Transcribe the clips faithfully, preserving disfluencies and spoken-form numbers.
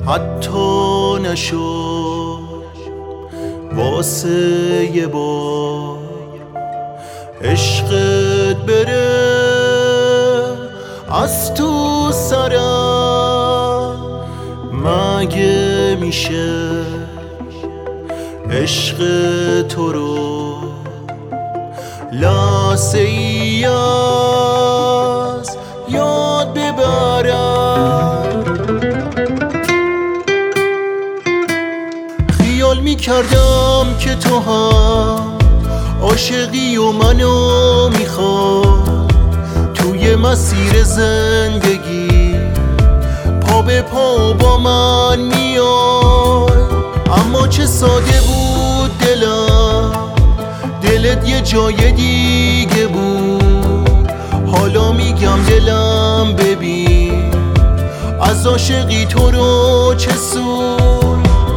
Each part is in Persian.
حتی نشد واسه یه بار عشقت بره از تو سرم. مگه میشه عشق تو رو لحظه ای از یاد ببرم؟ خیال میکردم که تو هم عاشقی و منو میخواد توی مسیر زندگی پا به پا با من میای. اما چه ساده بود دلم، دلت یه جای دیگه بود. حالا میگم دلم ببین از عاشقی تو رو چه سود.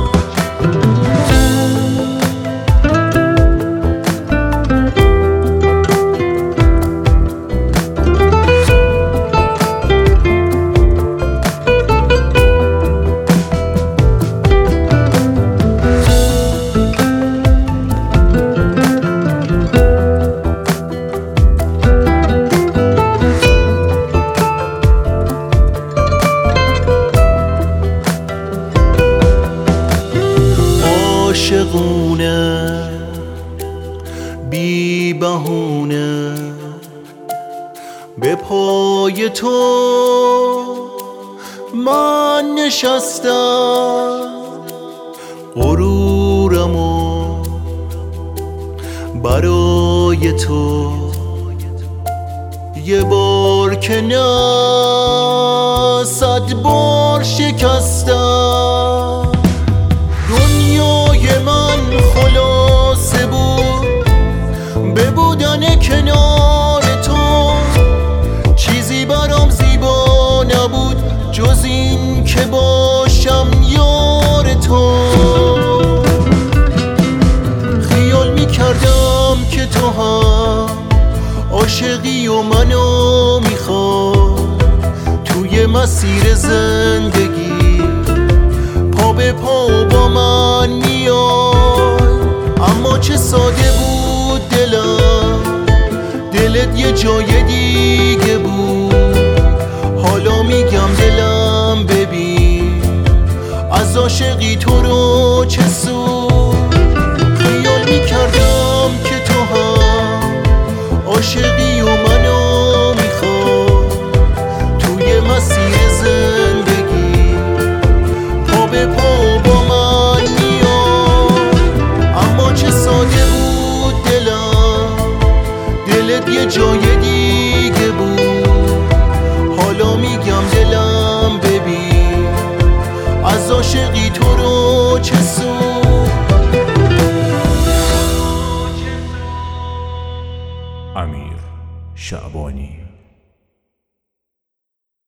عاشقونه بی بهونه به پای تو من نشستم. غرورمو برای تو یه بار که نه صد بار شکستم. دنیای من خلاصه بود به بودن کنار تو، چیزی برام زیبا نبود جز این که باشم یار تو. خیال میکردم که تو هم عاشقی و منو میخواد توی مسیر زندگی پا به پا با من میای. اما چه ساده بود دلم، دلت یه جای دیگه بود. حالا میگم دلم ببین از عاشقی تو رو چه سود. خیال میکردم که تو هم عاشقی و منو میخواد توی مسیر زندگی پا به پا با من میای. اما چه ساده بود دلم، دلت یه جای دیگه بود. حالا میگم دلم ببین از عاشقی تو رو چه سود.